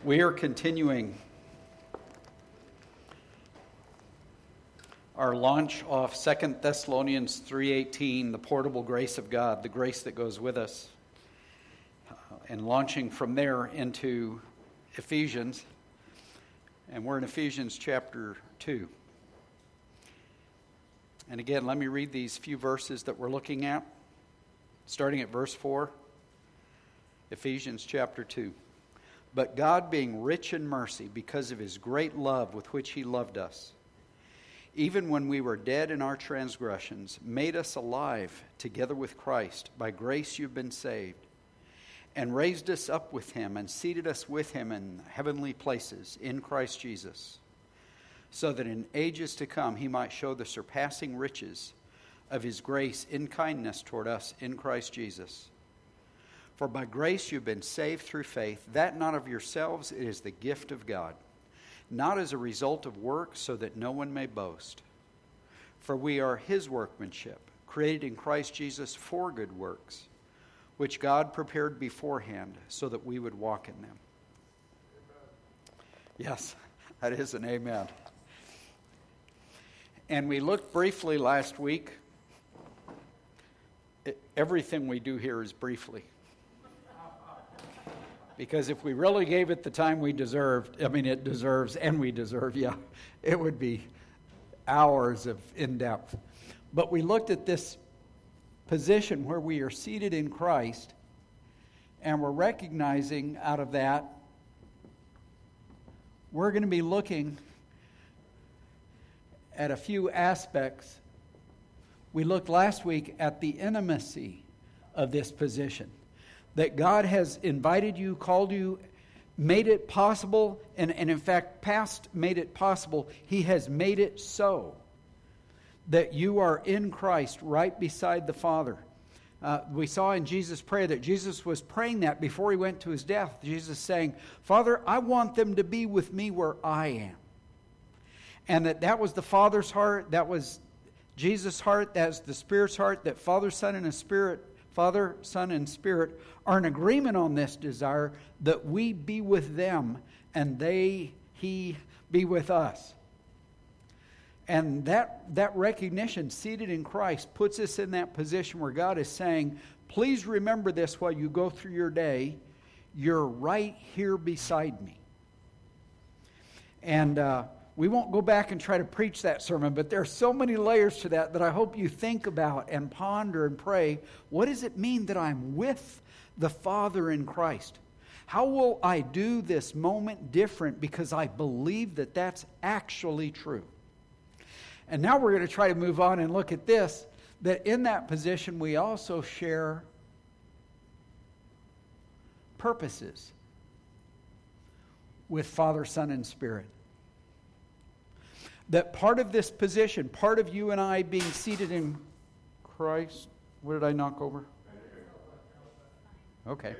We are continuing our launch off 2 Thessalonians 3:18, the portable grace of God, the grace that goes with us, and launching from there into Ephesians. And we're in Ephesians chapter 2. And again, let me read these few verses that we're looking at, starting at verse 4, Ephesians chapter 2. But God, being rich in mercy, because of his great love with which he loved us, even when we were dead in our transgressions, made us alive together with Christ. By grace you've been saved, and raised us up with him, and seated us with him in heavenly places in Christ Jesus, so that in ages to come he might show the surpassing riches of his grace in kindness toward us in Christ Jesus. For by grace you've been saved through faith, that not of yourselves, it is the gift of God, not as a result of works, so that no one may boast. For we are his workmanship, created in Christ Jesus for good works, which God prepared beforehand so that we would walk in them. Yes, that is an amen. And we looked briefly last week. Everything we do here is briefly. Because if we really gave it the time we deserved, it deserves, and we deserve, it would be hours of in-depth. But we looked at this position where we are seated in Christ, and we're recognizing out of that, we're going to be looking at a few aspects. We looked last week at the intimacy of this position. That God has invited you, called you, made it possible, and in fact, past made it possible. He has made it so that you are in Christ right beside the Father. We saw in Jesus' prayer that Jesus was praying that before he went to his death. Jesus saying, Father, I want them to be with me where I am. And that was the Father's heart, that was Jesus' heart, that's the Spirit's heart, that Father, Son, and Spirit are in agreement on this desire that we be with them and He be with us. And that recognition, seated in Christ, puts us in that position where God is saying, please remember this while you go through your day. You're right here beside me. And we won't go back and try to preach that sermon, but there are so many layers to that I hope you think about and ponder and pray. What does it mean that I'm with the Father in Christ? How will I do this moment different because I believe that that's actually true? And now we're going to try to move on and look at this, that in that position we also share purposes with Father, Son, and Spirit. That part of this position, part of you and I being seated in Christ, what did I knock over? Okay.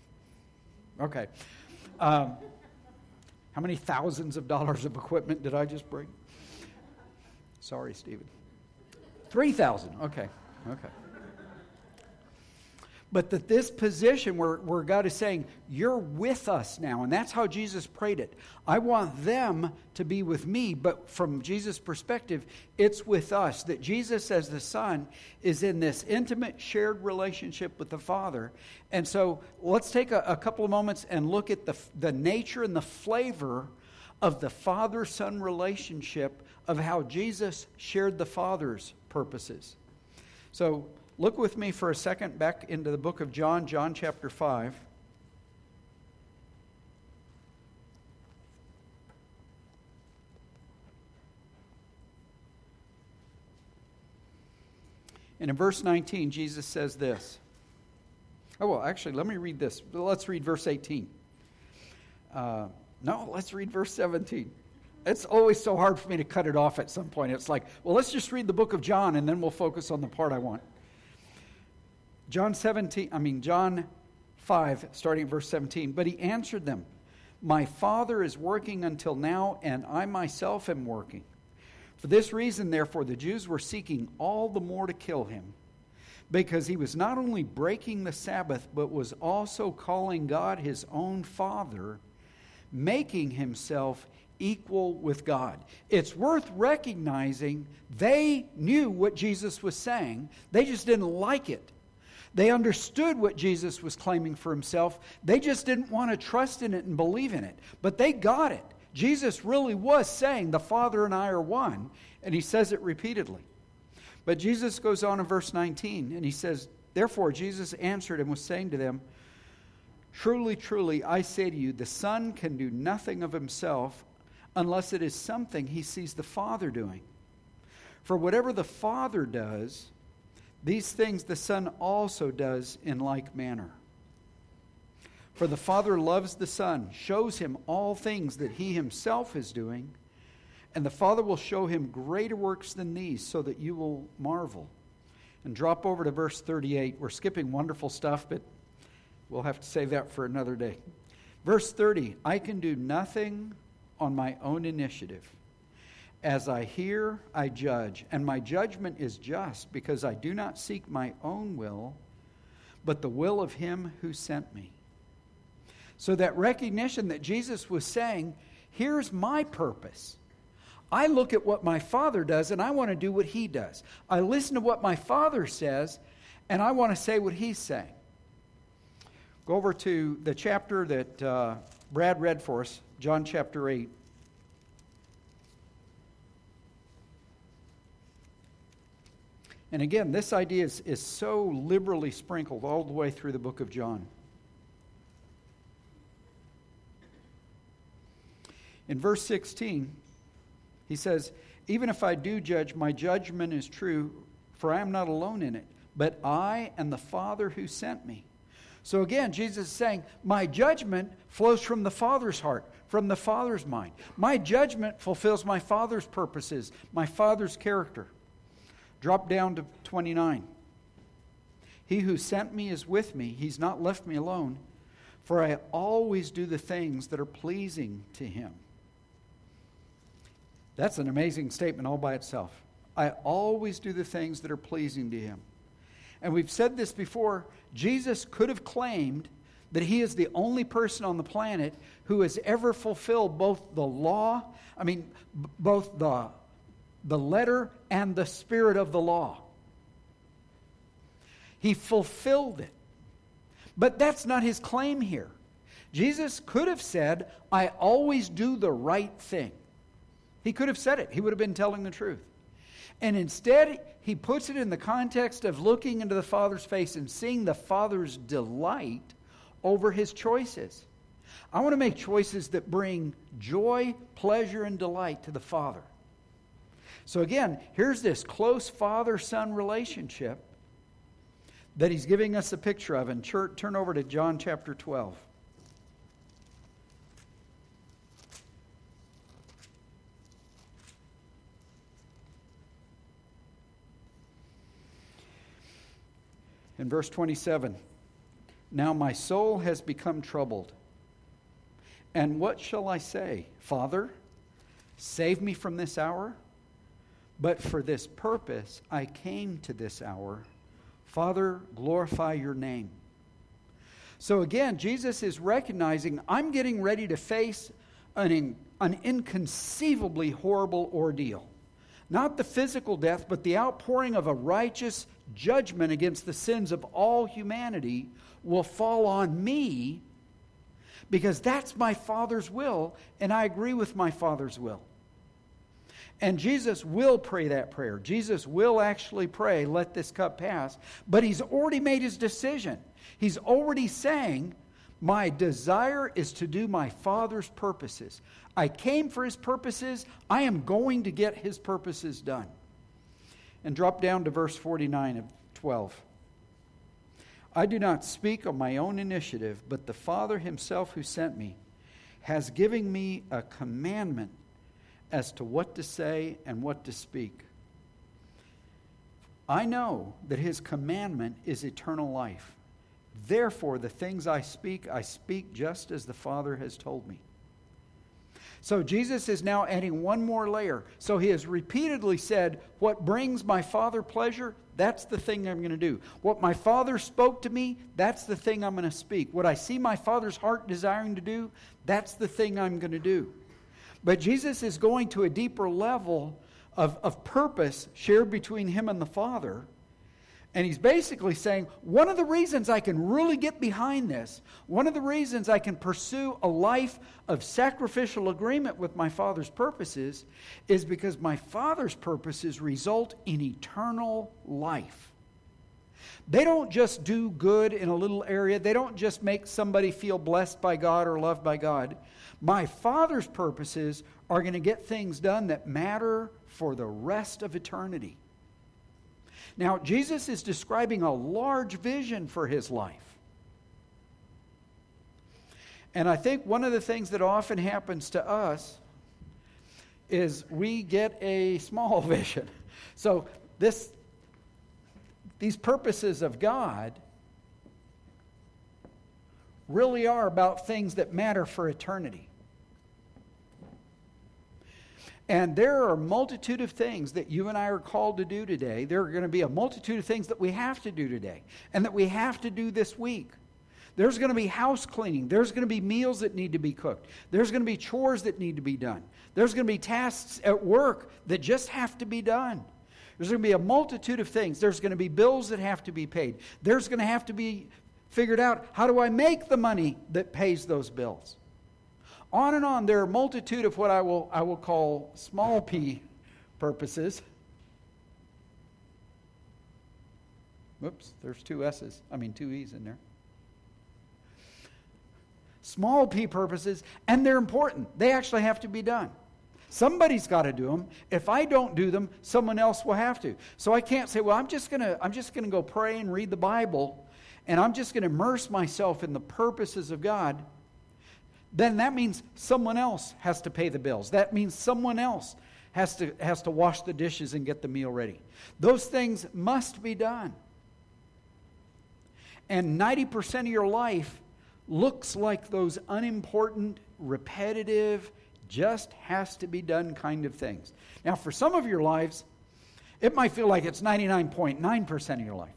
How many thousands of dollars of equipment did I just bring? Sorry, Stephen. 3,000. Okay. But that this position where God is saying, you're with us now. And that's how Jesus prayed it. I want them to be with me. But from Jesus' perspective, it's with us. That Jesus as the Son is in this intimate shared relationship with the Father. And so let's take a couple of moments and look at the nature and the flavor of the Father-Son relationship of how Jesus shared the Father's purposes. So look with me for a second back into the book of John chapter 5. And in verse 19, Jesus says this. Let me read this. Let's read verse 18. Let's read verse 17. It's always so hard for me to cut it off at some point. It's like, let's just read the book of John and then we'll focus on the part I want. John 5, starting at verse 17. But he answered them, my Father is working until now, and I myself am working. For this reason, therefore, the Jews were seeking all the more to kill him, because he was not only breaking the Sabbath, but was also calling God his own Father, making himself equal with God. It's worth recognizing they knew what Jesus was saying. They just didn't like it. They understood what Jesus was claiming for himself. They just didn't want to trust in it and believe in it. But they got it. Jesus really was saying, the Father and I are one. And he says it repeatedly. But Jesus goes on in verse 19, and he says, therefore Jesus answered and was saying to them, truly, truly, I say to you, the Son can do nothing of himself unless it is something he sees the Father doing. For whatever the Father does, these things the Son also does in like manner. For the Father loves the Son, shows him all things that he himself is doing, and the Father will show him greater works than these, so that you will marvel. And drop over to verse 38. We're skipping wonderful stuff, but we'll have to save that for another day. Verse 30, I can do nothing on my own initiative. As I hear, I judge, and my judgment is just, because I do not seek my own will, but the will of him who sent me. So that recognition that Jesus was saying, here's my purpose. I look at what my Father does, and I want to do what he does. I listen to what my Father says, and I want to say what he's saying. Go over to the chapter that Brad read for us, John chapter 8. And again, this idea is so liberally sprinkled all the way through the book of John. In verse 16, he says, even if I do judge, my judgment is true, for I am not alone in it, but I and the Father who sent me. So again, Jesus is saying, my judgment flows from the Father's heart, from the Father's mind. My judgment fulfills my Father's purposes, my Father's character. Drop down to 29. He who sent me is with me. He's not left me alone, for I always do the things that are pleasing to him. That's an amazing statement all by itself. I always do the things that are pleasing to him. And we've said this before. Jesus could have claimed that he is the only person on the planet who has ever fulfilled both the law, both the letter and the spirit of the law. He fulfilled it. But that's not his claim here. Jesus could have said, I always do the right thing. He could have said it. He would have been telling the truth. And instead, he puts it in the context of looking into the Father's face and seeing the Father's delight over his choices. I want to make choices that bring joy, pleasure, and delight to the Father. So again, here's this close father-son relationship that he's giving us a picture of. And turn over to John chapter 12. In verse 27, now my soul has become troubled. And what shall I say? Father, save me from this hour? But for this purpose I came to this hour. Father, glorify your name. So again, Jesus is recognizing, I'm getting ready to face an inconceivably horrible ordeal. Not the physical death, but the outpouring of a righteous judgment against the sins of all humanity will fall on me, because that's my Father's will, and I agree with my Father's will. And Jesus will pray that prayer. Jesus will actually pray, let this cup pass. But he's already made his decision. He's already saying, my desire is to do my Father's purposes. I came for his purposes. I am going to get his purposes done. And drop down to verse 49 of 12. I do not speak on my own initiative, but the Father himself who sent me has given me a commandment as to what to say and what to speak. I know that his commandment is eternal life. Therefore, the things I speak just as the Father has told me. So Jesus is now adding one more layer. So he has repeatedly said, what brings my Father pleasure, that's the thing I'm going to do. What my Father spoke to me, that's the thing I'm going to speak. What I see my Father's heart desiring to do, that's the thing I'm going to do. But Jesus is going to a deeper level of purpose shared between him and the Father. And he's basically saying, one of the reasons I can really get behind this, one of the reasons I can pursue a life of sacrificial agreement with my Father's purposes is because my Father's purposes result in eternal life. They don't just do good in a little area. They don't just make somebody feel blessed by God or loved by God. My Father's purposes are going to get things done that matter for the rest of eternity. Now, Jesus is describing a large vision for his life. And I think one of the things that often happens to us is we get a small vision. So these purposes of God really are about things that matter for eternity. And there are a multitude of things that you and I are called to do today. There are going to be a multitude of things that we have to do today and that we have to do this week. There's going to be house cleaning. There's going to be meals that need to be cooked. There's going to be chores that need to be done. There's going to be tasks at work that just have to be done. There's going to be a multitude of things. There's going to be bills that have to be paid. There's going to have to be figured out, how do I make the money that pays those bills? On and on, there are a multitude of what I will call small p purposes. Whoops, there's two E's in there. Small p purposes, and they're important. They actually have to be done. Somebody's got to do them. If I don't do them, someone else will have to. So I can't say, well, I'm just gonna go pray and read the Bible, and I'm just gonna immerse myself in the purposes of God. Then that means someone else has to pay the bills. That means someone else has to wash the dishes and get the meal ready. Those things must be done. And 90% of your life looks like those unimportant, repetitive, just has to be done kind of things. Now, for some of your lives, it might feel like it's 99.9% of your life.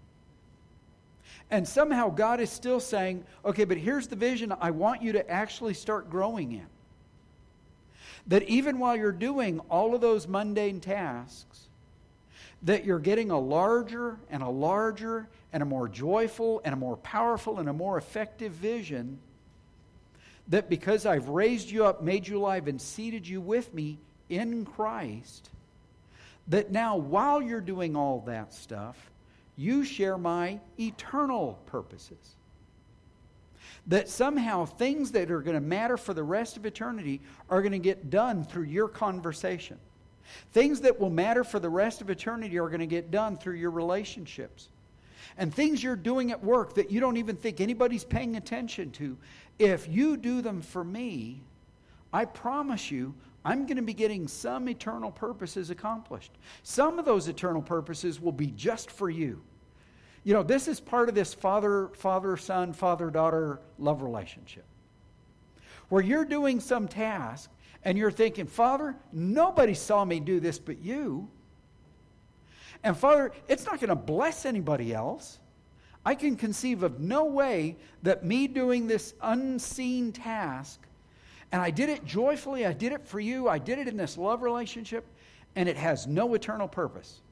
And somehow God is still saying, okay, but here's the vision I want you to actually start growing in. That even while you're doing all of those mundane tasks, that you're getting a larger and a more joyful and a more powerful and a more effective vision, that because I've raised you up, made you alive, and seated you with me in Christ, that now while you're doing all that stuff, you share my eternal purposes. That somehow things that are going to matter for the rest of eternity are going to get done through your conversation. Things that will matter for the rest of eternity are going to get done through your relationships. And things you're doing at work that you don't even think anybody's paying attention to, if you do them for me, I promise you, I'm going to be getting some eternal purposes accomplished. Some of those eternal purposes will be just for you. You know, this is part of this father-son, father-daughter love relationship. Where you're doing some task and you're thinking, Father, nobody saw me do this but you. And Father, it's not going to bless anybody else. I can conceive of no way that me doing this unseen task, and I did it joyfully, I did it for you, I did it in this love relationship, and it has no eternal purpose.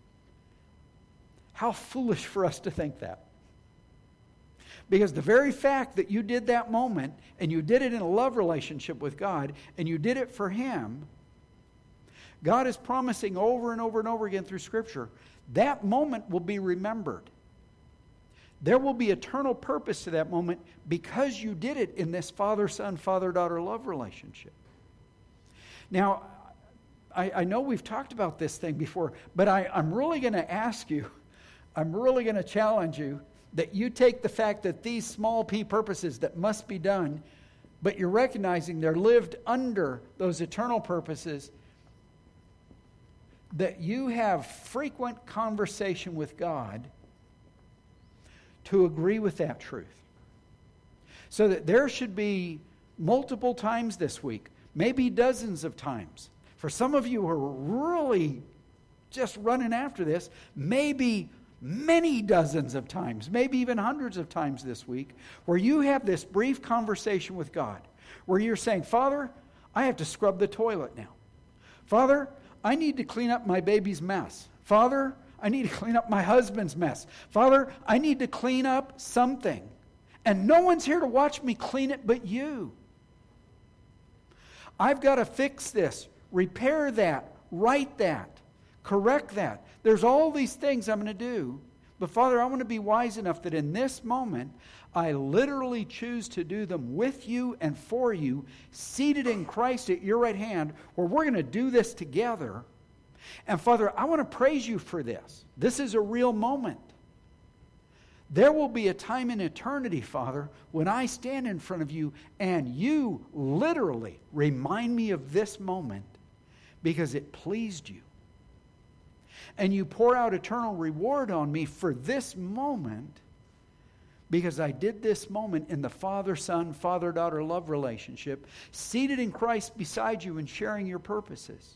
How foolish for us to think that. Because the very fact that you did that moment, and you did it in a love relationship with God, and you did it for Him, God is promising over and over and over again through Scripture, that moment will be remembered. There will be eternal purpose to that moment because you did it in this father-son, father-daughter love relationship. Now, I know we've talked about this thing before, but I'm really going to ask you, I'm really going to challenge you that you take the fact that these small p purposes that must be done, but you're recognizing they're lived under those eternal purposes, that you have frequent conversation with God to agree with that truth. So that there should be multiple times this week, maybe dozens of times. For some of you who are really just running after this, maybe many dozens of times, maybe even hundreds of times this week, where you have this brief conversation with God, where you're saying, Father, I have to scrub the toilet now. Father, I need to clean up my baby's mess. Father, I need to clean up my husband's mess. Father, I need to clean up something. And no one's here to watch me clean it but you. I've got to fix this, repair that, right that, correct that. There's all these things I'm going to do. But Father, I want to be wise enough that in this moment, I literally choose to do them with you and for you, seated in Christ at your right hand, where we're going to do this together. And Father, I want to praise you for this. This is a real moment. There will be a time in eternity, Father, when I stand in front of you and you literally remind me of this moment because it pleased you. And you pour out eternal reward on me for this moment because I did this moment in the father-son, father-daughter love relationship, seated in Christ beside you and sharing your purposes.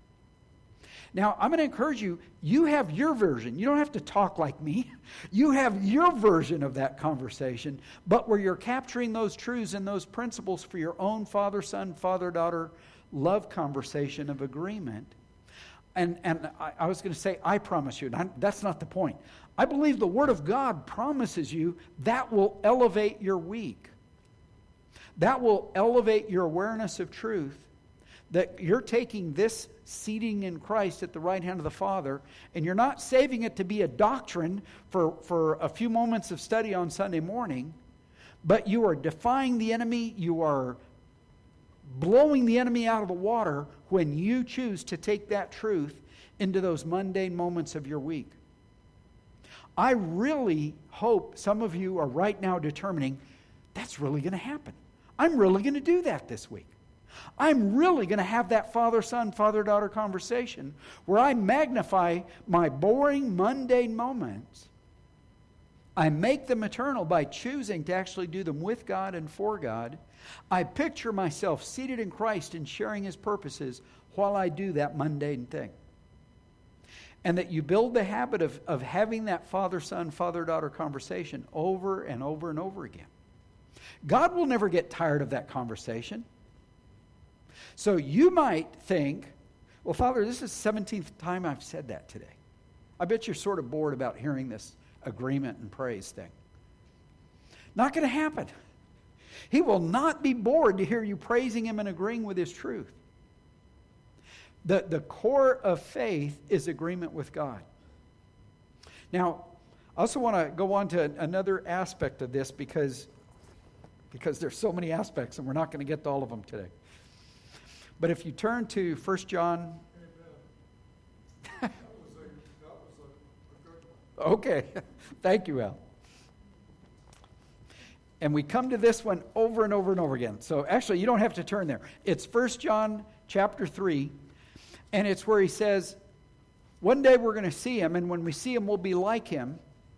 Now, I'm going to encourage you, you have your version. You don't have to talk like me. You have your version of that conversation, but where you're capturing those truths and those principles for your own father-son, father-daughter love conversation of agreement. And I was going to say, I promise you. That's not the point. I believe the Word of God promises you that will elevate your week. That will elevate your awareness of truth. That you're taking this seating in Christ at the right hand of the Father, and you're not saving it to be a doctrine for a few moments of study on Sunday morning, but you are defying the enemy, you are blowing the enemy out of the water when you choose to take that truth into those mundane moments of your week. I really hope some of you are right now determining, that's really going to happen. I'm really going to do that this week. I'm really going to have that father-son, father-daughter conversation where I magnify my boring, mundane moments. I make them eternal by choosing to actually do them with God and for God. I picture myself seated in Christ and sharing His purposes while I do that mundane thing. And that you build the habit of having that father-son, father-daughter conversation over and over and over again. God will never get tired of that conversation. So you might think, well, Father, this is the 17th time I've said that today. I bet you're sort of bored about hearing this agreement and praise thing. Not going to happen. He will not be bored to hear you praising Him and agreeing with His truth. The core of faith is agreement with God. Now, I also want to go on to another aspect of this because there's so many aspects and we're not going to get to all of them today. But if you turn to 1 John... Okay. Thank you, Al. And we come to this one over and over and over again. So actually, you don't have to turn there. It's 1 John chapter 3, and it's where he says, one day we're going to see Him, and when we see Him, we'll be like Him.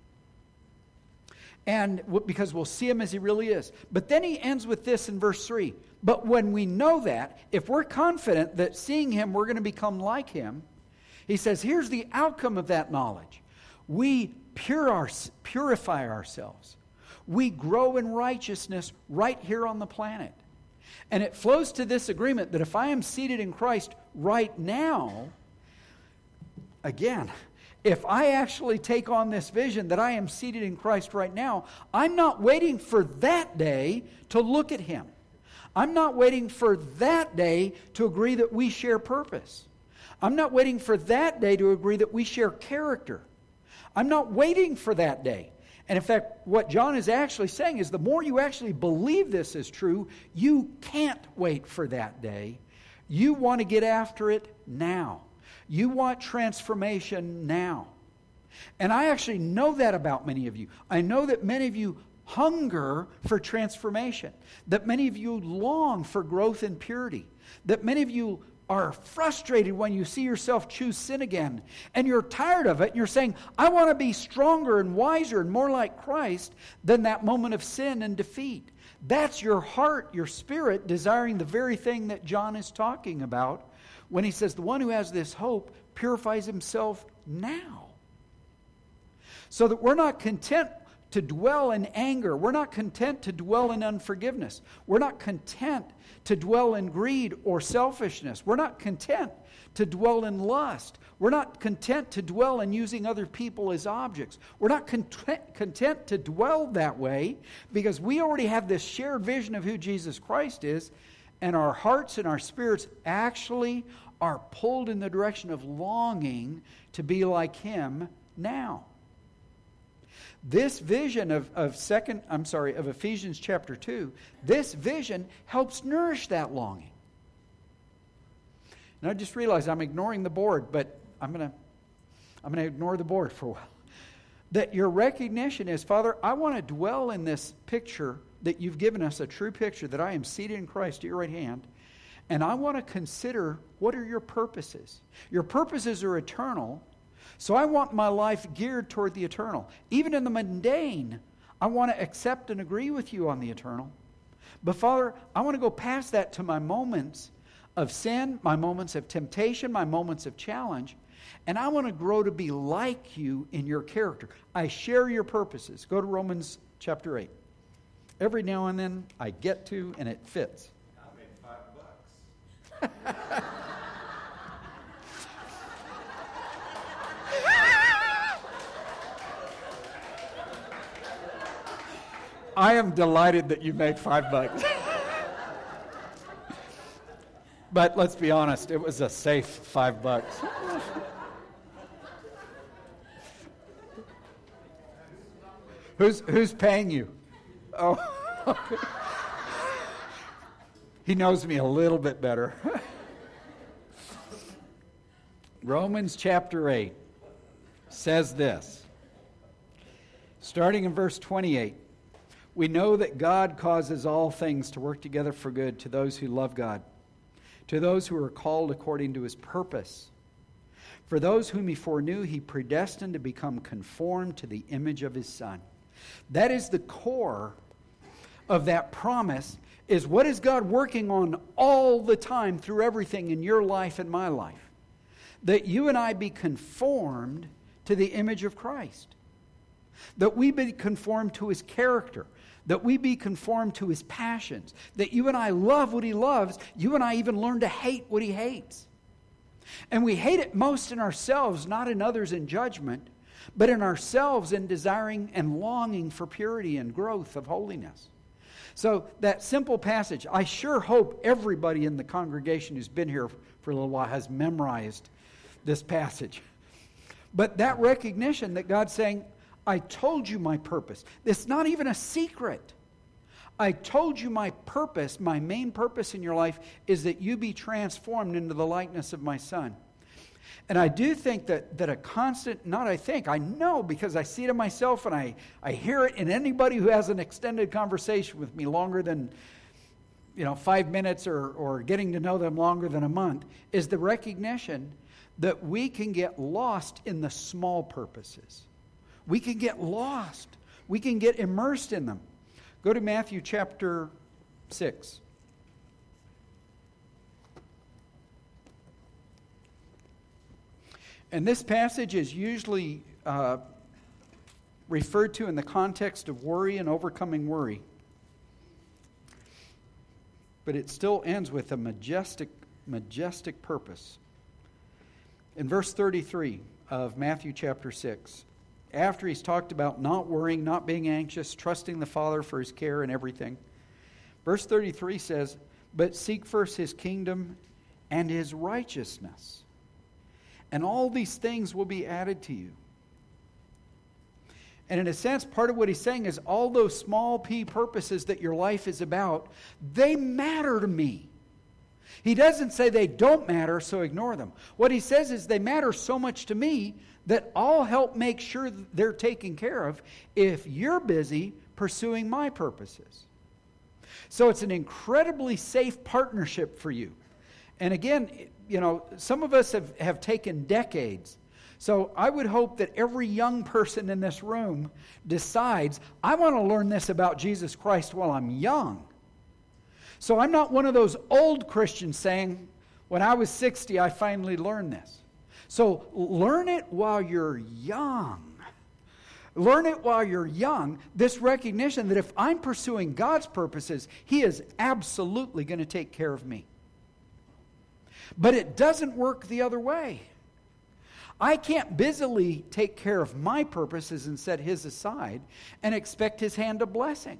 And because we'll see Him as He really is. But then he ends with this in verse 3. But when we know that, if we're confident that seeing Him, we're going to become like Him, he says, here's the outcome of that knowledge. We purify ourselves. We grow in righteousness right here on the planet. And it flows to this agreement that if I am seated in Christ right now, again, if I actually take on this vision that I am seated in Christ right now, I'm not waiting for that day to look at Him. I'm not waiting for that day to agree that we share purpose. I'm not waiting for that day to agree that we share character. I'm not waiting for that day. And in fact, what John is actually saying is the more you actually believe this is true, you can't wait for that day. You want to get after it now. You want transformation now. And I actually know that about many of you. I know that many of you hunger for transformation, that many of you long for growth in purity, that many of you are frustrated when you see yourself choose sin again, and you're tired of it, and you're saying, I want to be stronger and wiser and more like Christ than that moment of sin and defeat. That's your heart, your spirit, desiring the very thing that John is talking about when he says, the one who has this hope purifies himself now. So that we're not content to dwell in anger. We're not content to dwell in unforgiveness. We're not content to dwell in greed or selfishness. We're not content to dwell in lust. We're not content to dwell in using other people as objects. We're not content to dwell that way because we already have this shared vision of who Jesus Christ is, and our hearts and our spirits actually are pulled in the direction of longing to be like Him now. This vision of Ephesians chapter 2, this vision helps nourish that longing. And I just realized I'm ignoring the board, but I'm going to ignore the board for a while. That your recognition is, Father, I want to dwell in this picture that you've given us, a true picture that I am seated in Christ at your right hand, and I want to consider what are your purposes. Your purposes are eternal, so I want my life geared toward the eternal. Even in the mundane, I want to accept and agree with you on the eternal. But Father, I want to go past that to my moments of sin, my moments of temptation, my moments of challenge, and I want to grow to be like you in your character. I share your purposes. Go to Romans chapter 8. Every now and then I get to, and it fits. I made $5. I am delighted that you made $5. But let's be honest, it was a safe $5. Who's paying you? Oh, he knows me a little bit better. Romans chapter 8 says this, starting in verse 28. We know that God causes all things to work together for good to those who love God, to those who are called according to His purpose. For those whom He foreknew, He predestined to become conformed to the image of His Son. That is the core of that promise, is what is God working on all the time through everything in your life and my life? That you and I be conformed to the image of Christ. That we be conformed to His character. That we be conformed to His passions. That you and I love what He loves. You and I even learn to hate what He hates. And we hate it most in ourselves, not in others in judgment, but in ourselves in desiring and longing for purity and growth of holiness. So that simple passage, I sure hope everybody in the congregation who's been here for a little while has memorized this passage. But that recognition that God's saying, I told you my purpose. It's not even a secret. I told you my purpose, my main purpose in your life is that you be transformed into the likeness of my Son. And I do think that a constant, I know because I see it in myself and I hear it in anybody who has an extended conversation with me longer than 5 minutes or getting to know them longer than a month, is the recognition that we can get lost in the small purposes. We can get lost. We can get immersed in them. Go to Matthew chapter 6. And this passage is usually referred to in the context of worry and overcoming worry. But it still ends with a majestic purpose. In verse 33 of Matthew chapter 6, after he's talked about not worrying, not being anxious, trusting the Father for His care and everything, verse 33 says, but seek first His kingdom and His righteousness, and all these things will be added to you. And in a sense, part of what he's saying is all those small p purposes that your life is about, they matter to me. He doesn't say they don't matter, so ignore them. What he says is they matter so much to me that I'll help make sure they're taken care of if you're busy pursuing my purposes. So it's an incredibly safe partnership for you. And again, some of us have taken decades, So I would hope that every young person in this room decides, I want to learn this about Jesus Christ while I'm young. So I'm not one of those old Christians saying, when I was 60, I finally learned this. So learn it while you're young. Learn it while you're young, this recognition that if I'm pursuing God's purposes, He is absolutely going to take care of me. But it doesn't work the other way. I can't busily take care of my purposes and set His aside and expect His hand of blessing.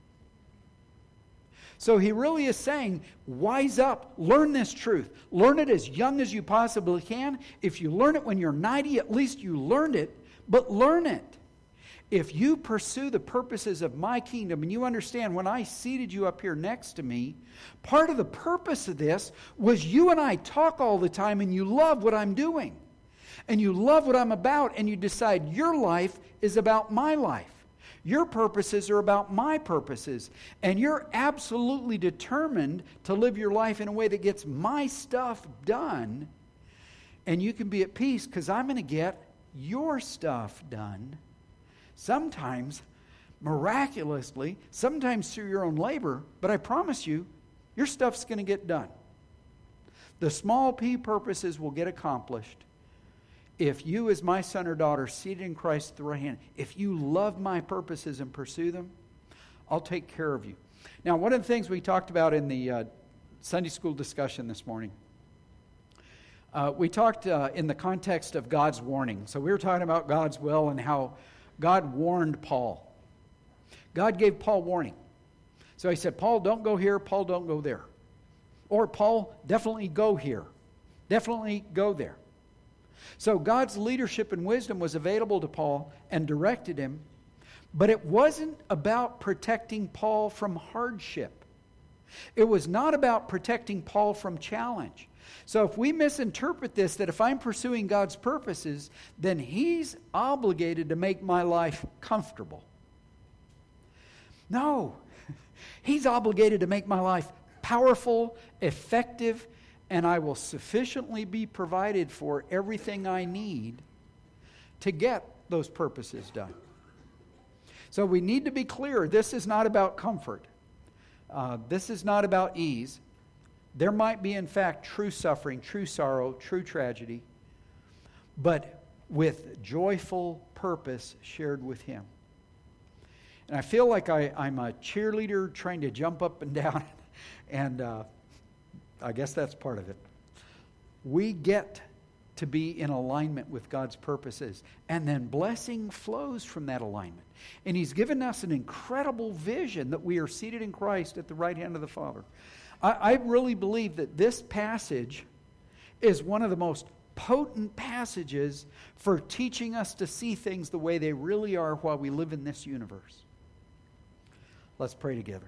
So He really is saying, wise up, learn this truth. Learn it as young as you possibly can. If you learn it when you're 90, at least you learned it, but learn it. If you pursue the purposes of my kingdom, and you understand when I seated you up here next to me, part of the purpose of this was you and I talk all the time and you love what I'm doing. And you love what I'm about, and you decide your life is about my life. Your purposes are about my purposes. And you're absolutely determined to live your life in a way that gets my stuff done. And you can be at peace because I'm going to get your stuff done. Sometimes, miraculously, sometimes through your own labor, but I promise you, your stuff's going to get done. The small p purposes will get accomplished if you, as my son or daughter, seated in Christ at the right hand, if you love my purposes and pursue them, I'll take care of you. Now, one of the things we talked about in the Sunday school discussion this morning, we talked in the context of God's warning. So we were talking about God's will and how God warned Paul. God gave Paul warning. So He said, Paul, don't go here. Paul, don't go there. Or Paul, definitely go here. Definitely go there. So God's leadership and wisdom was available to Paul and directed him, but it wasn't about protecting Paul from hardship. It was not about protecting Paul from challenge. So if we misinterpret this, that if I'm pursuing God's purposes, then He's obligated to make my life comfortable. No. He's obligated to make my life powerful, effective, and I will sufficiently be provided for everything I need to get those purposes done. So we need to be clear. This is not about comfort. This is not about ease. There might be, in fact, true suffering, true sorrow, true tragedy, but with joyful purpose shared with Him. And I feel like I'm a cheerleader trying to jump up and down, and I guess that's part of it. We get to be in alignment with God's purposes, and then blessing flows from that alignment. And He's given us an incredible vision that we are seated in Christ at the right hand of the Father. I really believe that this passage is one of the most potent passages for teaching us to see things the way they really are while we live in this universe. Let's pray together.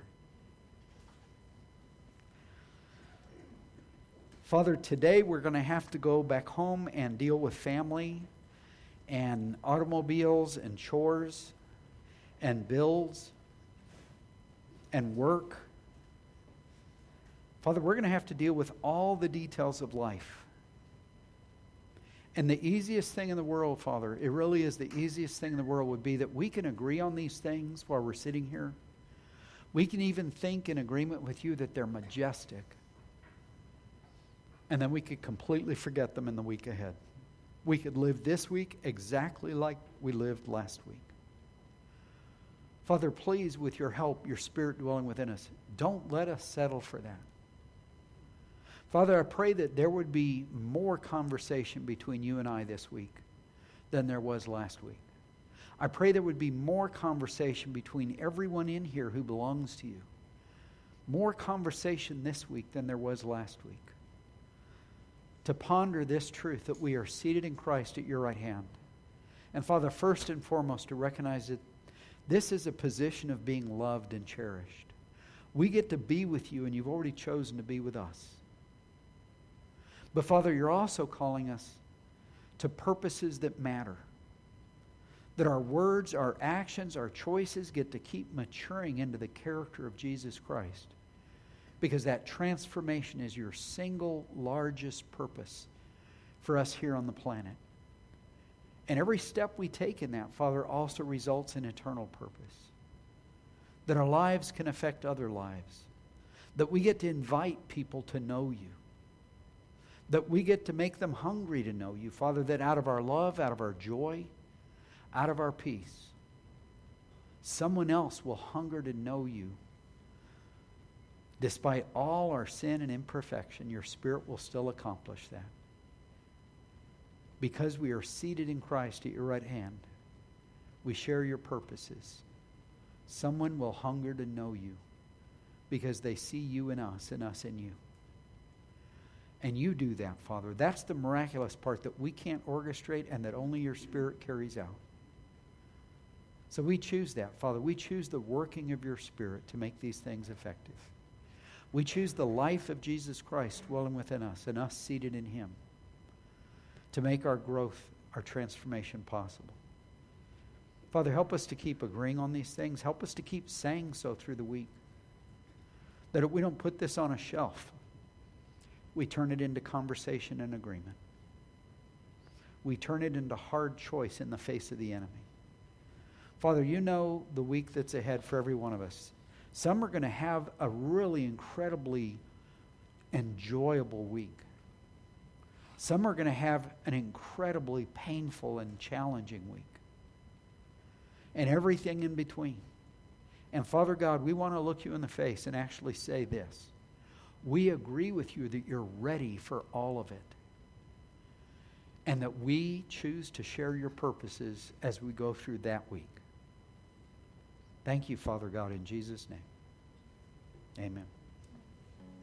Father, today we're going to have to go back home and deal with family and automobiles and chores and bills and work. Father, we're going to have to deal with all the details of life. And the easiest thing in the world, Father, it really is the easiest thing in the world would be that we can agree on these things while we're sitting here. We can even think in agreement with you that they're majestic. And then we could completely forget them in the week ahead. We could live this week exactly like we lived last week. Father, please, with your help, your Spirit dwelling within us, don't let us settle for that. Father, I pray that there would be more conversation between you and I this week than there was last week. I pray there would be more conversation between everyone in here who belongs to you. More conversation this week than there was last week. To ponder this truth that we are seated in Christ at your right hand. And Father, first and foremost, to recognize that this is a position of being loved and cherished. We get to be with you, and you've already chosen to be with us. But Father, you're also calling us to purposes that matter. That our words, our actions, our choices get to keep maturing into the character of Jesus Christ. Because that transformation is your single largest purpose for us here on the planet. And every step we take in that, Father, also results in eternal purpose. That our lives can affect other lives. That we get to invite people to know you. That we get to make them hungry to know you. Father, that out of our love, out of our joy, out of our peace, someone else will hunger to know you. Despite all our sin and imperfection, your Spirit will still accomplish that. Because we are seated in Christ at your right hand, we share your purposes. Someone will hunger to know you because they see you in us and us in you. And you do that, Father. That's the miraculous part that we can't orchestrate and that only your Spirit carries out. So we choose that, Father. We choose the working of your Spirit to make these things effective. We choose the life of Jesus Christ dwelling within us and us seated in him to make our growth, our transformation possible. Father, help us to keep agreeing on these things. Help us to keep saying so through the week. That we don't put this on a shelf. We turn it into conversation and agreement. We turn it into hard choice in the face of the enemy. Father, you know the week that's ahead for every one of us. Some are going to have a really incredibly enjoyable week. Some are going to have an incredibly painful and challenging week. And everything in between. And Father God, we want to look you in the face and actually say this. We agree with you that you're ready for all of it. And that we choose to share your purposes as we go through that week. Thank you, Father God, in Jesus' name. Amen.